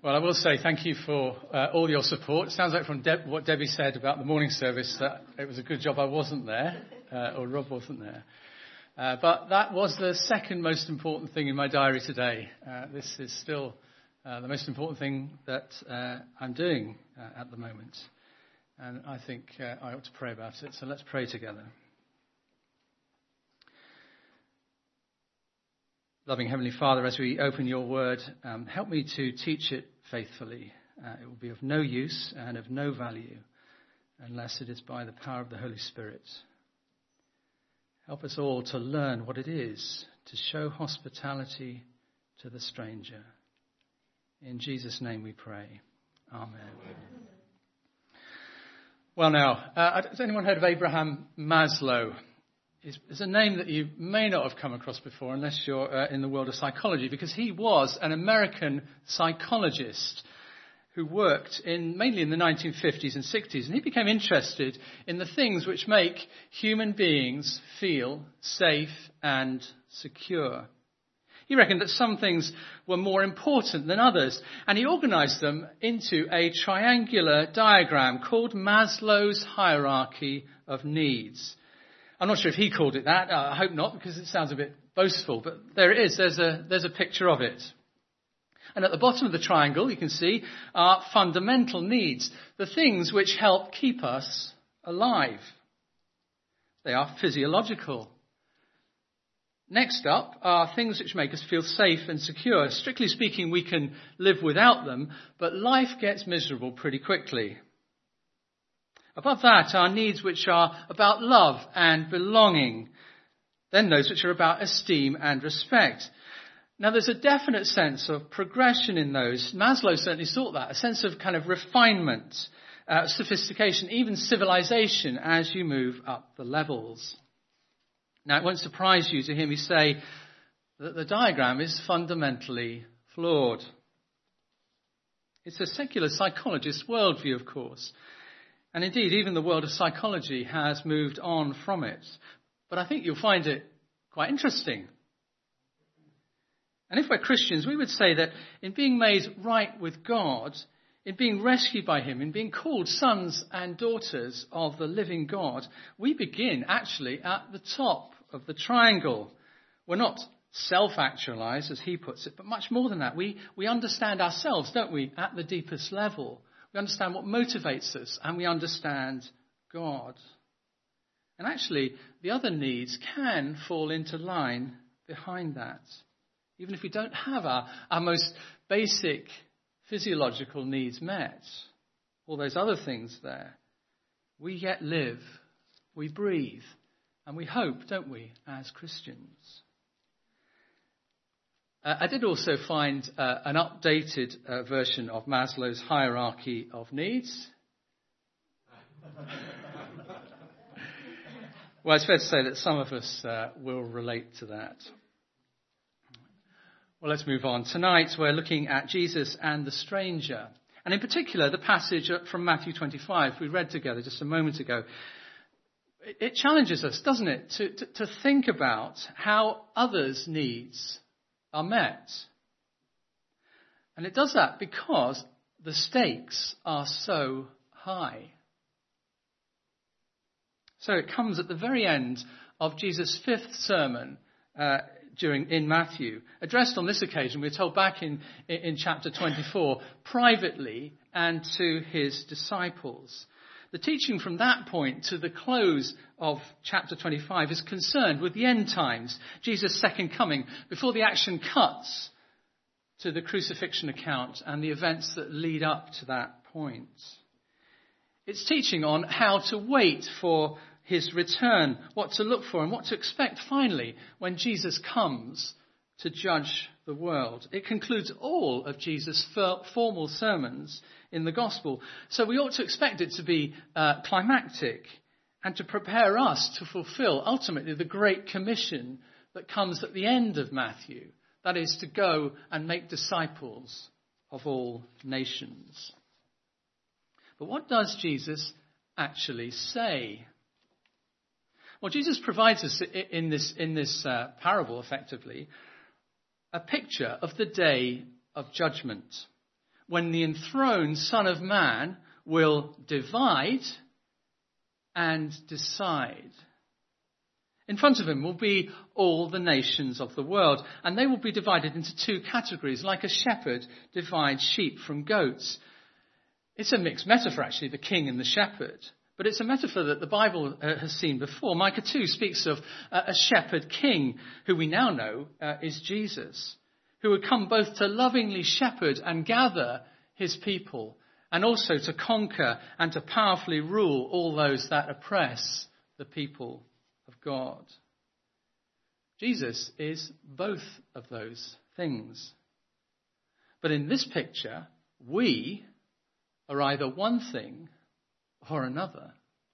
Well, I will say thank you for all your support. It sounds like from what Debbie said about the morning service that it was a good job I wasn't there, or Rob wasn't there. But that was the second most important thing in my diary today. This is still the most important thing that I'm doing at the moment. And I think I ought to pray about it. So let's pray together. Loving Heavenly Father, as we open your word, help me to teach it faithfully. It will be of no use and of no value unless it is by the power of the Holy Spirit. Help us all to learn what it is to show hospitality to the stranger. In Jesus' name we pray. Amen. Well now, has anyone heard of Abraham Maslow? It's a name that you may not have come across before unless you're in the world of psychology, because he was an American psychologist who worked mainly in the 1950s and 60s, and he became interested in the things which make human beings feel safe and secure. He reckoned that some things were more important than others, and he organized them into a triangular diagram called Maslow's hierarchy of needs. I'm not sure if he called it that. I hope not, because it sounds a bit boastful. But there it is. There's a picture of it. And at the bottom of the triangle, you can see, are fundamental needs, the things which help keep us alive. They are physiological. Next up are things which make us feel safe and secure. Strictly speaking, we can live without them, but life gets miserable pretty quickly. Above that are needs which are about love and belonging. Then those which are about esteem and respect. Now there's a definite sense of progression in those. Maslow certainly sought that, a sense of kind of refinement, sophistication, even civilization as you move up the levels. Now it won't surprise you to hear me say that the diagram is fundamentally flawed. It's a secular psychologist's worldview, of course. And indeed, even the world of psychology has moved on from it. But I think you'll find it quite interesting. And if we're Christians, we would say that in being made right with God, in being rescued by him, in being called sons and daughters of the living God, we begin actually at the top of the triangle. We're not self-actualized, as he puts it, but much more than that. We understand ourselves, don't we, at the deepest level. We understand what motivates us, and we understand God. And actually, the other needs can fall into line behind that. Even if we don't have our most basic physiological needs met, all those other things there, we yet live, we breathe, and we hope, don't we, as Christians. I did also find an updated version of Maslow's hierarchy of needs. Well, it's fair to say that some of us will relate to that. Well, let's move on. Tonight we're looking at Jesus and the stranger. And in particular, the passage from Matthew 25 we read together just a moment ago. It challenges us, doesn't it, to think about how others' needs are met. And it does that because the stakes are so high. So it comes at the very end of Jesus' fifth sermon in Matthew, addressed on this occasion, we're told back in chapter 24, privately and to his disciples. The teaching from that point to the close of chapter 25 is concerned with the end times, Jesus' second coming, before the action cuts to the crucifixion account and the events that lead up to that point. It's teaching on how to wait for his return, what to look for and what to expect finally when Jesus comes to judge the world. It concludes all of Jesus' formal sermons in the gospel. So we ought to expect it to be climactic and to prepare us to fulfill ultimately the Great Commission that comes at the end of Matthew. That is to go and make disciples of all nations. But what does Jesus actually say? Well, Jesus provides us in this parable, effectively, a picture of the day of judgment, when the enthroned Son of Man will divide and decide. In front of him will be all the nations of the world, and they will be divided into two categories, like a shepherd divides sheep from goats. It's a mixed metaphor, actually, the king and the shepherd. But it's a metaphor that the Bible has seen before. Micah 2 speaks of a shepherd king, who we now know is Jesus, who would come both to lovingly shepherd and gather his people, and also to conquer and to powerfully rule all those that oppress the people of God. Jesus is both of those things. But in this picture, we are either one thing or another.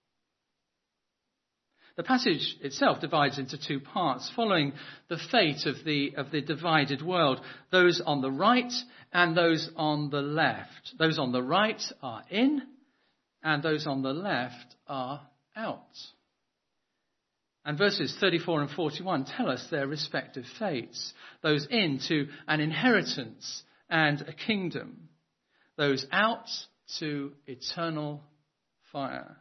The passage itself divides into two parts, following the fate of the divided world. Those on the right and those on the left. Those on the right are in, and those on the left are out. And verses 34 and 41 tell us their respective fates. Those in to an inheritance and a kingdom. Those out to eternal fire.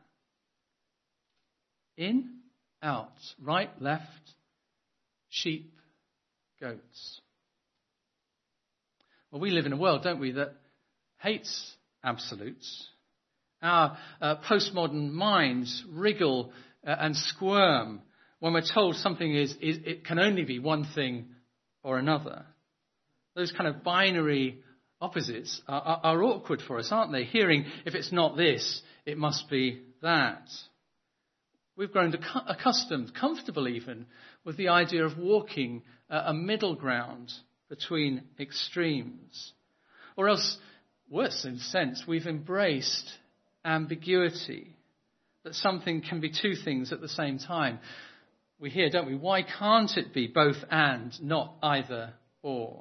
In, out, right, left, sheep, goats. Well, we live in a world, don't we, that hates absolutes. Our postmodern minds wriggle and squirm when we're told something it can only be one thing or another. Those kind of binary opposites are awkward for us, aren't they? Hearing, if it's not this, it must be that. We've grown accustomed, comfortable even, with the idea of walking a middle ground between extremes. Or else, worse in a sense, we've embraced ambiguity, that something can be two things at the same time. We hear, don't we, why can't it be both and, not either or?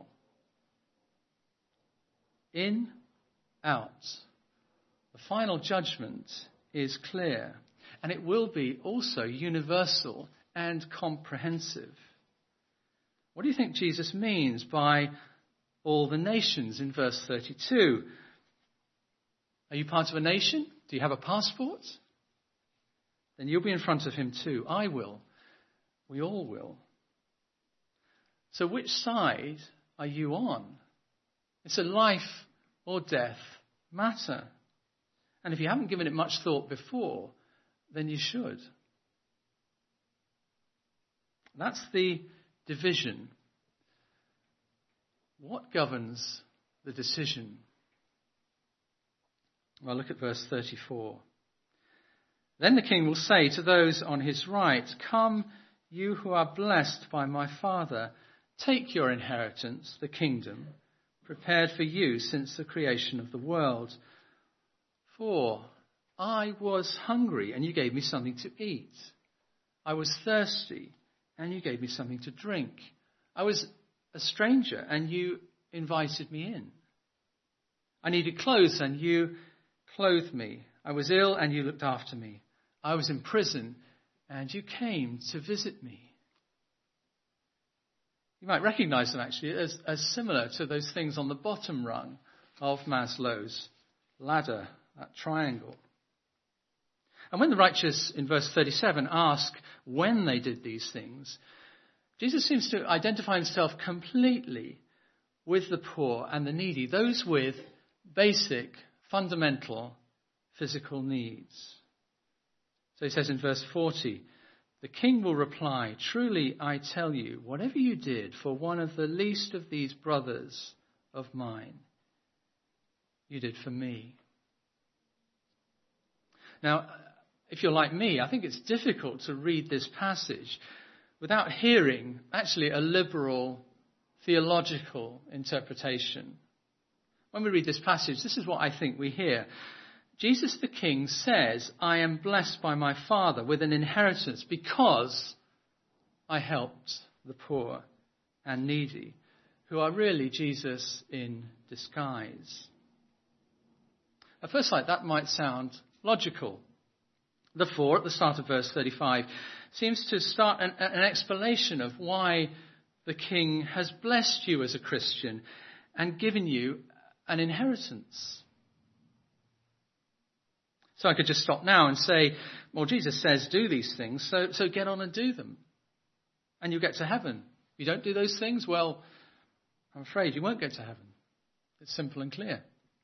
In, out. The final judgment is clear, and it will be also universal and comprehensive. What do you think Jesus means by all the nations in verse 32? Are you part of a nation? Do you have a passport? Then you'll be in front of him too. I will. We all will. So which side are you on? It's a life or death matter. And if you haven't given it much thought before, then you should. That's the division. What governs the decision? Well, look at verse 34. Then the king will say to those on his right, "Come, you who are blessed by my Father, take your inheritance, the kingdom, prepared for you since the creation of the world. For I was hungry, and you gave me something to eat. I was thirsty, and you gave me something to drink. I was a stranger, and you invited me in. I needed clothes, and you clothed me. I was ill, and you looked after me. I was in prison, and you came to visit me." You might recognize them actually as similar to those things on the bottom rung of Maslow's ladder, that triangle. And when the righteous in verse 37 ask when they did these things, Jesus seems to identify himself completely with the poor and the needy, those with basic, fundamental physical needs. So he says in verse 40, "The king will reply, 'Truly I tell you, whatever you did for one of the least of these brothers of mine, you did for me.'" Now, if you're like me, I think it's difficult to read this passage without hearing actually a liberal theological interpretation. When we read this passage, this is what I think we hear. Jesus the King says, "I am blessed by my Father with an inheritance because I helped the poor and needy," who are really Jesus in disguise. At first sight, that might sound logical. The "for" at the start of verse 35 seems to start an explanation of why the King has blessed you as a Christian and given you an inheritance. So I could just stop now and say, well, Jesus says do these things, so get on and do them. And you get to heaven. If you don't do those things, well, I'm afraid you won't get to heaven. It's simple and clear.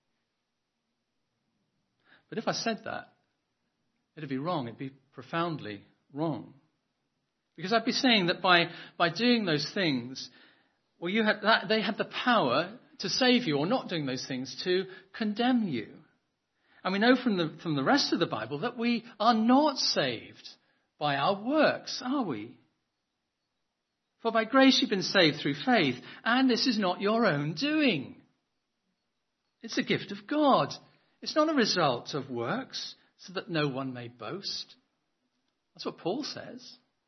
But if I said that, it'd be wrong. It'd be profoundly wrong. Because I'd be saying that by doing those things, well, they had the power to save you, or not doing those things to condemn you. And we know from the rest of the Bible that we are not saved by our works, are we? For by grace you've been saved through faith, and this is not your own doing. It's a gift of God. It's not a result of works, so that no one may boast. That's what Paul says.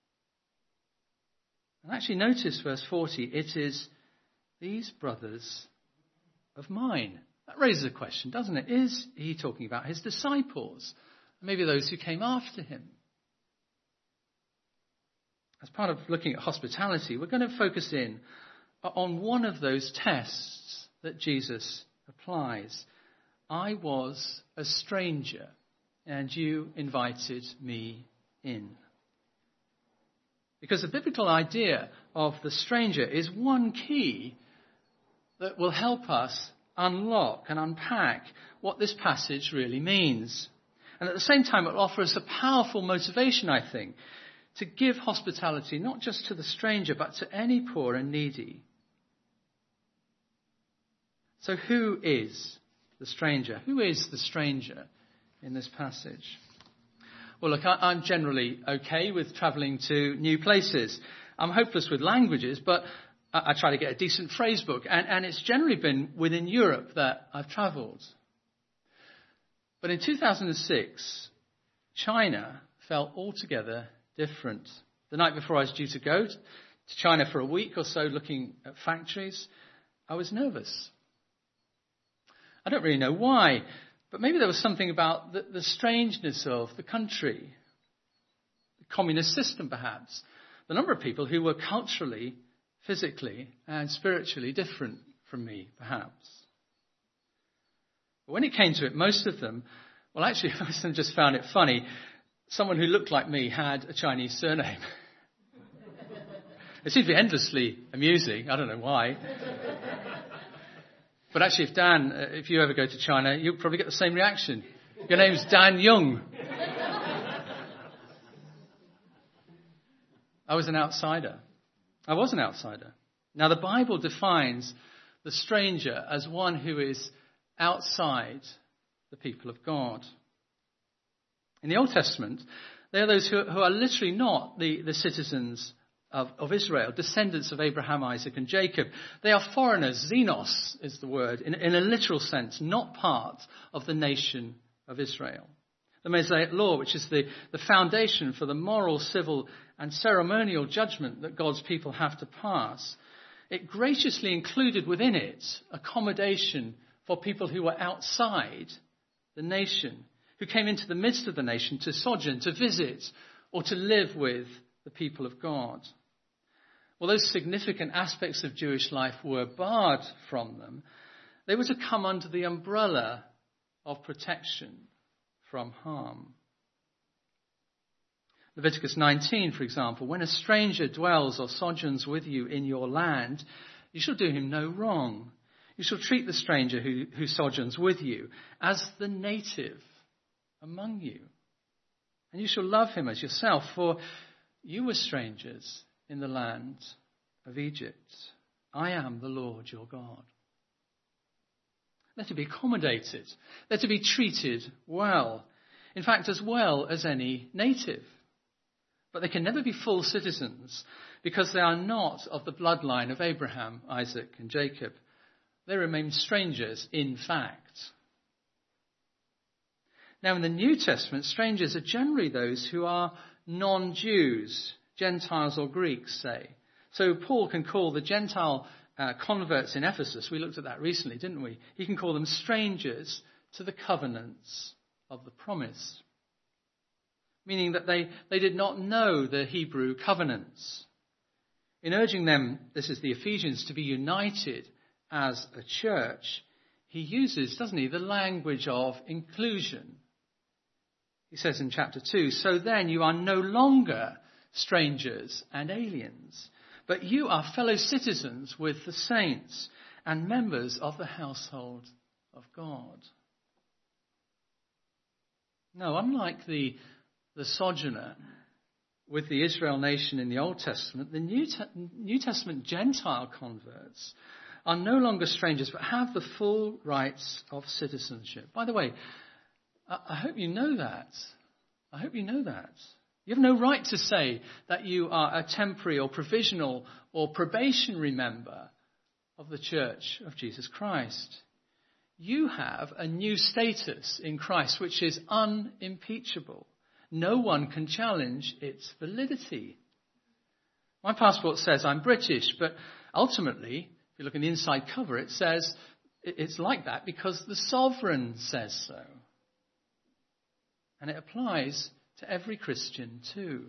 And actually notice verse 40, it is these brothers of mine. That raises a question, doesn't it? Is he talking about his disciples? Maybe those who came after him? As part of looking at hospitality, we're going to focus in on one of those tests that Jesus applies. I was a stranger, and you invited me in. Because the biblical idea of the stranger is one key that will help us unlock and unpack what this passage really means. And at the same time, it will offer us a powerful motivation, I think, to give hospitality not just to the stranger, but to any poor and needy. So who is the stranger? Who is the stranger in this passage? Well, look, I'm generally okay with travelling to new places. I'm hopeless with languages, but I try to get a decent phrase book. And it's generally been within Europe that I've travelled. But in 2006, China felt altogether different. The night before I was due to go to China for a week or so looking at factories, I was nervous. I don't really know why, but maybe there was something about the strangeness of the country, the communist system perhaps, the number of people who were culturally, physically and spiritually different from me perhaps. But when it came to it, most of them, well actually most of them just found it funny. Someone who looked like me had a Chinese surname. It seemed to be endlessly amusing. I don't know why. But actually, if you ever go to China, you'll probably get the same reaction. Your name's Dan Young. I was an outsider. Now, the Bible defines the stranger as one who is outside the people of God. In the Old Testament, they are those who are literally not the citizens of Israel, descendants of Abraham, Isaac and Jacob. They are foreigners. Xenos is the word, in a literal sense, not part of the nation of Israel. The Mosaic Law, which is the foundation for the moral, civil and ceremonial judgment that God's people have to pass, it graciously included within it accommodation for people who were outside the nation, who came into the midst of the nation to sojourn, to visit, or to live with the people of God. Well, those significant aspects of Jewish life were barred from them. They were to come under the umbrella of protection from harm. Leviticus 19, for example, when a stranger dwells or sojourns with you in your land, you shall do him no wrong. You shall treat the stranger who sojourns with you as the native among you. And you shall love him as yourself, for you were strangers in the land of Egypt. I am the Lord your God. They're to be accommodated. They're to be treated well. In fact, as well as any native. But they can never be full citizens because they are not of the bloodline of Abraham, Isaac and Jacob. They remain strangers in fact. Now in the New Testament, strangers are generally those who are non-Jews, Gentiles or Greeks, say. So Paul can call the Gentile converts in Ephesus, we looked at that recently, didn't we? He can call them strangers to the covenants of the promise. Meaning that they did not know the Hebrew covenants. In urging them, this is the Ephesians, to be united as a church, he uses, doesn't he, the language of inclusion. He says in chapter 2, "So then you are no longer strangers and aliens, but you are fellow citizens with the saints and members of the household of God." No, unlike the sojourner with the Israel nation in the Old Testament, the New Testament Gentile converts are no longer strangers, but have the full rights of citizenship. By the way, I hope you know that. I hope you know that. You have no right to say that you are a temporary or provisional or probationary member of the Church of Jesus Christ. You have a new status in Christ which is unimpeachable. No one can challenge its validity. My passport says I'm British, but ultimately, if you look in the inside cover, it says it's like that because the sovereign says so. And it applies to every Christian too.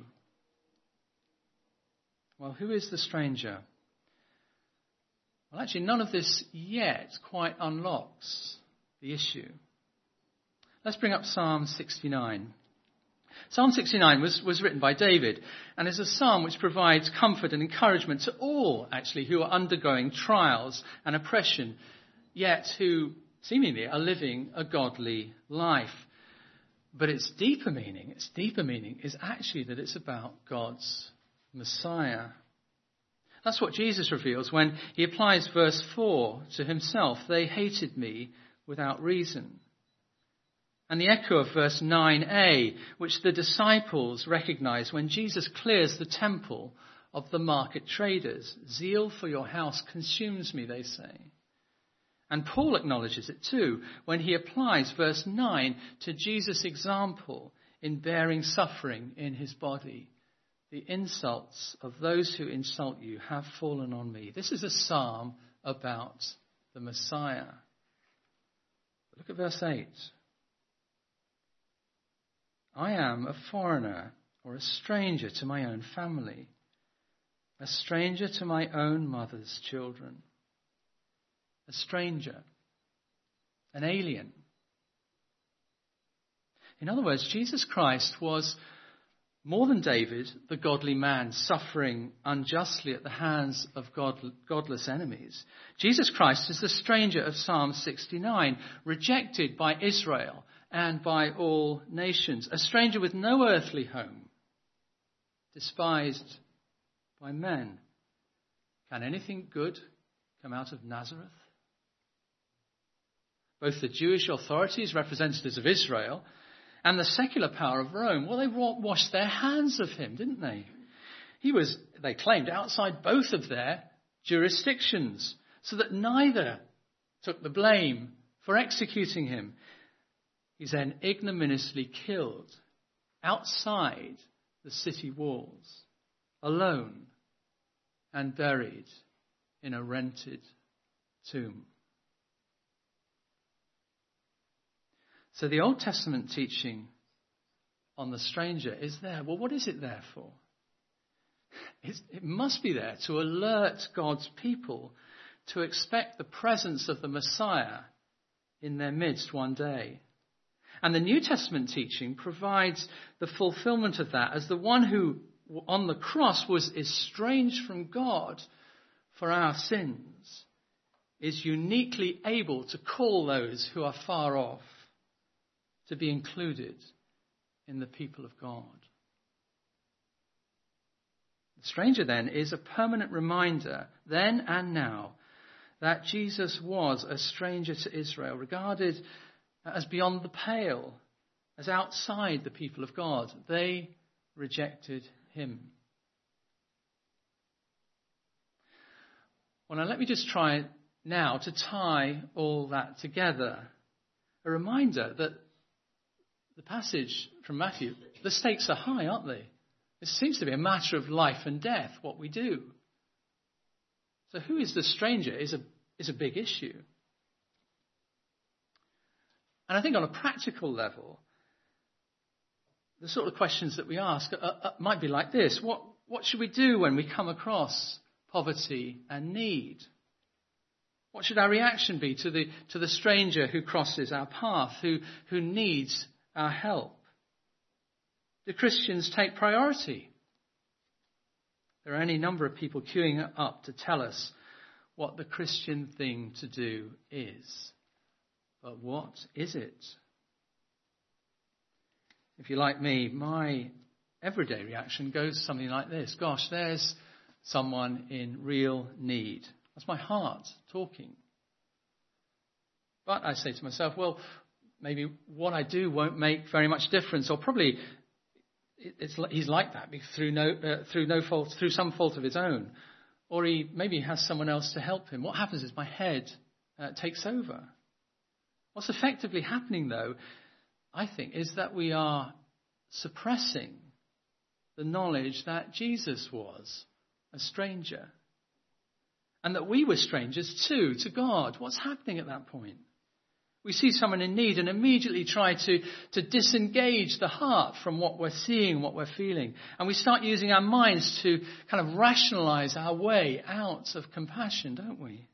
Well, who is the stranger? Well, actually, none of this yet quite unlocks the issue. Let's bring up Psalm 69. Psalm 69 was written by David and is a psalm which provides comfort and encouragement to all, actually, who are undergoing trials and oppression, yet who seemingly are living a godly life. But its deeper meaning is actually that it's about God's Messiah. That's what Jesus reveals when he applies verse 4 to himself. They hated me without reason. And the echo of verse 9a, which the disciples recognize when Jesus clears the temple of the market traders. Zeal for your house consumes me, they say. And Paul acknowledges it too when he applies verse 9 to Jesus' example in bearing suffering in his body. The insults of those who insult you have fallen on me. This is a psalm about the Messiah. Look at verse 8. I am a foreigner or a stranger to my own family, a stranger to my own mother's children. A stranger, an alien. In other words, Jesus Christ was more than David, the godly man suffering unjustly at the hands of godless enemies. Jesus Christ is the stranger of Psalm 69, rejected by Israel and by all nations, a stranger with no earthly home, despised by men. Can anything good come out of Nazareth? Both the Jewish authorities, representatives of Israel, and the secular power of Rome, well, they washed their hands of him, didn't they? He was, they claimed, outside both of their jurisdictions, so that neither took the blame for executing him. He's then ignominiously killed outside the city walls, alone and buried in a rented tomb. So the Old Testament teaching on the stranger is there. Well, what is it there for? It must be there to alert God's people to expect the presence of the Messiah in their midst one day. And the New Testament teaching provides the fulfillment of that as the one who on the cross was estranged from God for our sins is uniquely able to call those who are far off to be included in the people of God. The stranger then is a permanent reminder, then and now, that Jesus was a stranger to Israel, regarded as beyond the pale, as outside the people of God. They rejected him. Well, now let me just try now to tie all that together. A reminder that the passage from Matthew, the stakes are high, aren't they? It seems to be a matter of life and death, what we do. So who is the stranger is a big issue. And I think on a practical level, the sort of questions that we ask might be like this. What should we do when we come across poverty and need? What should our reaction be to the stranger who crosses our path, who needs our help? Do Christians take priority? There are any number of people queuing up to tell us what the Christian thing to do is. But what is it? If you're like me, my everyday reaction goes something like this. Gosh, there's someone in real need. That's my heart talking. But I say to myself, well, maybe what I do won't make very much difference, or probably he's like that through some fault of his own, or he maybe has someone else to help him. What happens is my head takes over. What's effectively happening, though, I think, is that we are suppressing the knowledge that Jesus was a stranger, and that we were strangers too to God. What's happening at that point? We see someone in need and immediately try to disengage the heart from what we're seeing, what we're feeling. And we start using our minds to kind of rationalize our way out of compassion, don't we?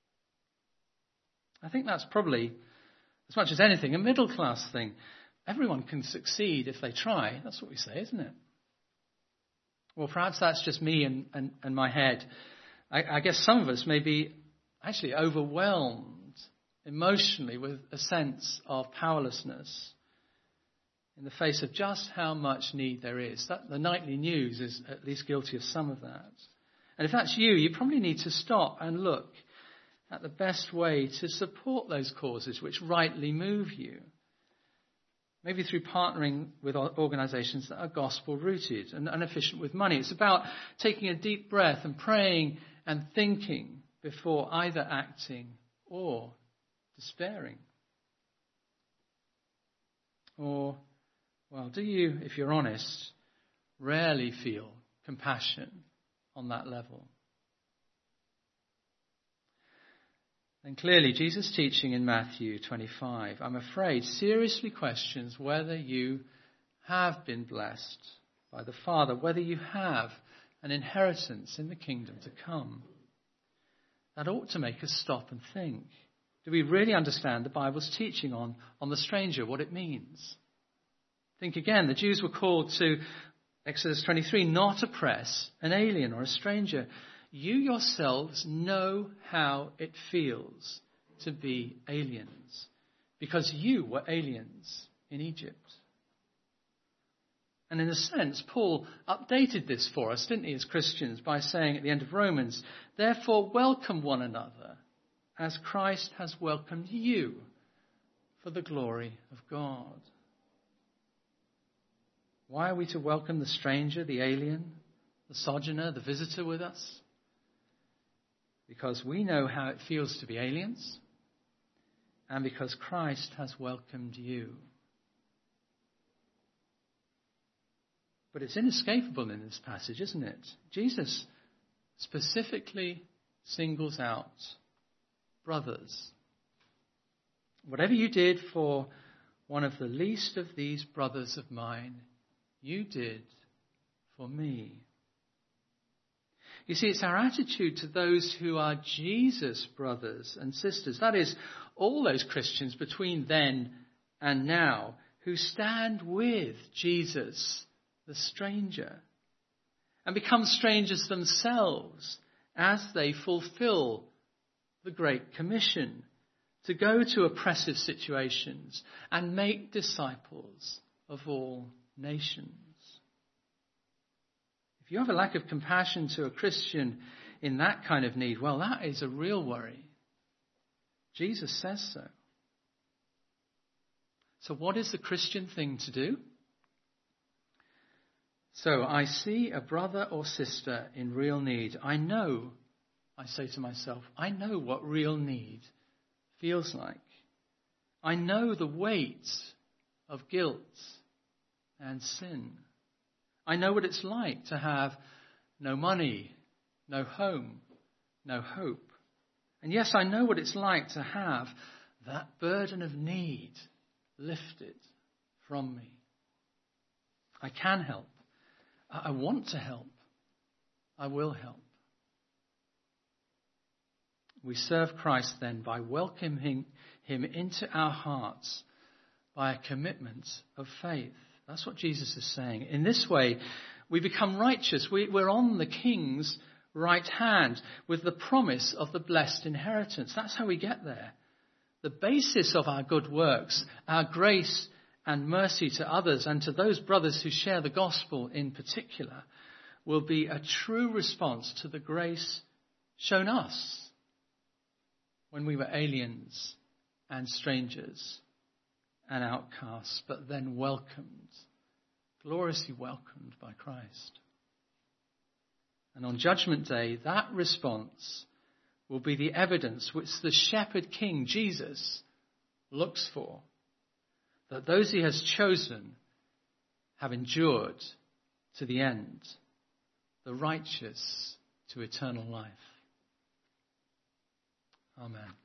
I think that's probably, as much as anything, a middle class thing. Everyone can succeed if they try. That's what we say, isn't it? Well, perhaps that's just me and my head. I guess some of us may be actually overwhelmed emotionally with a sense of powerlessness in the face of just how much need there is. The nightly news is at least guilty of some of that. And if that's you, you probably need to stop and look at the best way to support those causes which rightly move you. Maybe through partnering with organisations that are gospel-rooted and efficient with money. It's about taking a deep breath and praying and thinking before either acting or despairing. Or, well, do you, if you're honest, rarely feel compassion on that level? And clearly, Jesus' teaching in Matthew 25, I'm afraid, seriously questions whether you have been blessed by the Father, whether you have an inheritance in the kingdom to come. That ought to make us stop and think. Do we really understand the Bible's teaching on the stranger, what it means? Think again, the Jews were called to, Exodus 23, not oppress an alien or a stranger. You yourselves know how it feels to be aliens, because you were aliens in Egypt. And in a sense, Paul updated this for us, didn't he, as Christians, by saying at the end of Romans, therefore welcome one another as Christ has welcomed you for the glory of God. Why are we to welcome the stranger, the alien, the sojourner, the visitor with us? Because we know how it feels to be aliens, and because Christ has welcomed you. But it's inescapable in this passage, isn't it? Jesus specifically singles out brothers. Whatever you did for one of the least of these brothers of mine, you did for me. You see, it's our attitude to those who are Jesus' brothers and sisters. That is, all those Christians between then and now who stand with Jesus, the stranger, and become strangers themselves as they fulfill the Great Commission to go to oppressive situations and make disciples of all nations. If you have a lack of compassion to a Christian in that kind of need, well, that is a real worry. Jesus says so. So what is the Christian thing to do? So I see a brother or sister in real need. I say to myself, I know what real need feels like. I know the weight of guilt and sin. I know what it's like to have no money, no home, no hope. And yes, I know what it's like to have that burden of need lifted from me. I can help. I want to help. I will help. We serve Christ then by welcoming him into our hearts by a commitment of faith. That's what Jesus is saying. In this way, we become righteous. We're on the King's right hand with the promise of the blessed inheritance. That's how we get there. The basis of our good works, our grace and mercy to others and to those brothers who share the gospel in particular, will be a true response to the grace shown us when we were aliens and strangers and outcasts, but then welcomed, gloriously welcomed by Christ. And on Judgment Day, that response will be the evidence which the shepherd king, Jesus, looks for, that those he has chosen have endured to the end, the righteous to eternal life. Amen.